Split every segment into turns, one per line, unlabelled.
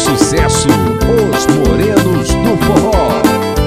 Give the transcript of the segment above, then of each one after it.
sucesso, Os Morenos do Forró.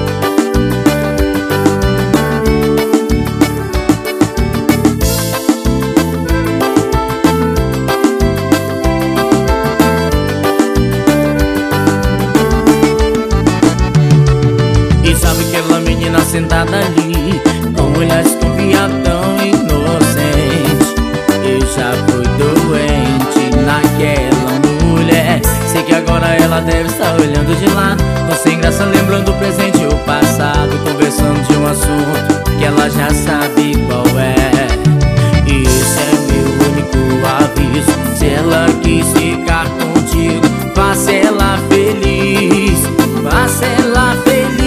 E sabe aquela menina sentada ali, com um olhar desconfiado tão inocente? Eu já fui doente naquela mulher. Sei que agora ela deve estar olhando de lado, tô sem graça lembrando o presente e o passado, conversando de um assunto que ela já sabe qual é. E esse é meu único aviso: se ela quis ficar contigo, faça ela feliz, faça ela feliz.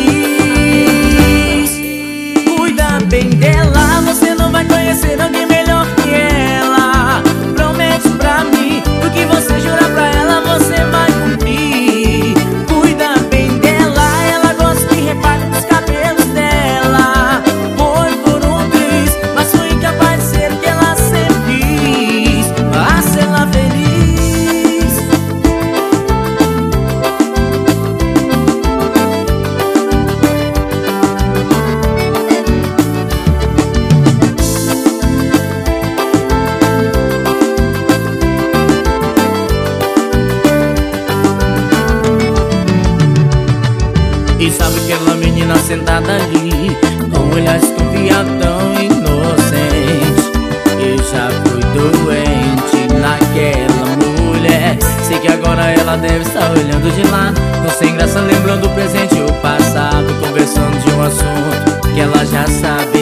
Cuida bem dela, você não vai conhecer alguém melhor que ela. Promete pra mim, o que você jurar pra ela, você vai cumprir. Cuida bem dela, ela gosta que repare nos cabelos dela. Foi por um triz, mas foi incapaz de ser o que ela sempre quis. Faça ela feliz. E sabe aquela menina sentada ali, com um olhar desconfiado tão inocente? Eu já fui doente naquela mulher. Sei que agora ela deve estar olhando de lado, tô sem graça lembrando o presente e o passado, conversando de um assunto que ela já sabe